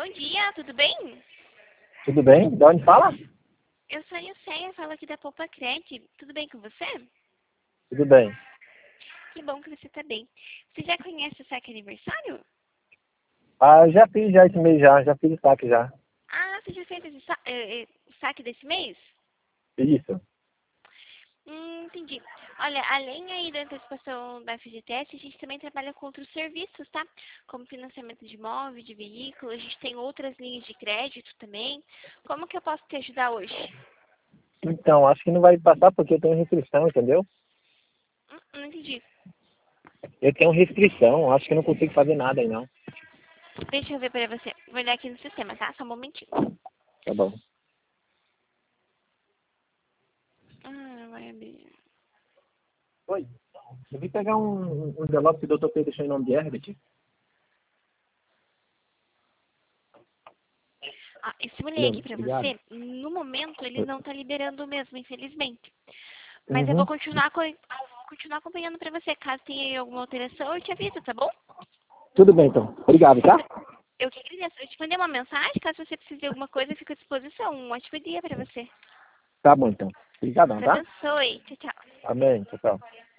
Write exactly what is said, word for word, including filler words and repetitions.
Bom dia, tudo bem? Tudo bem? De onde fala? Eu sou a Nilceia, falo aqui da Poupa Cred. Tudo bem com você? Tudo bem. Que bom que você está bem. Você já conhece o saque aniversário? Ah, já fiz já esse mês já, já fiz o saque já. Ah, você já fez esse sa eh, eh, o saque desse mês? Isso. Hum, entendi. Olha, além aí da antecipação da F G T S, a gente também trabalha com outros serviços, tá? Como financiamento de imóvel, de veículo, a gente tem outras linhas de crédito também. Como que eu posso te ajudar hoje? Então, acho que não vai passar porque eu tenho restrição, entendeu? Hum, não entendi. Eu tenho restrição, acho que eu não consigo fazer nada aí não. Deixa eu ver pra você. Vou olhar aqui no sistema, tá? Só um momentinho. Tá bom. Ah, vai abrir. Oi. Eu vim pegar um, um envelope que o doutor Pedro deixou em nome de Herbert. Ah, eu simulei Beleza, aqui pra obrigado. você. No momento, eles não tá liberando mesmo, infelizmente. Mas eu vou Uhum. continuar, co- eu vou continuar acompanhando pra você. Caso tenha aí alguma alteração, eu te aviso, tá bom? Tudo bem então. Obrigado, tá? Eu que agradeço. Eu te mandei uma mensagem. Caso você precise de alguma coisa, eu fico à disposição. Um ótimo dia pra você. Tá bom então. Obrigadão, Deus tá? abençoe. Tchau, tchau. Amém. Tchau, tchau.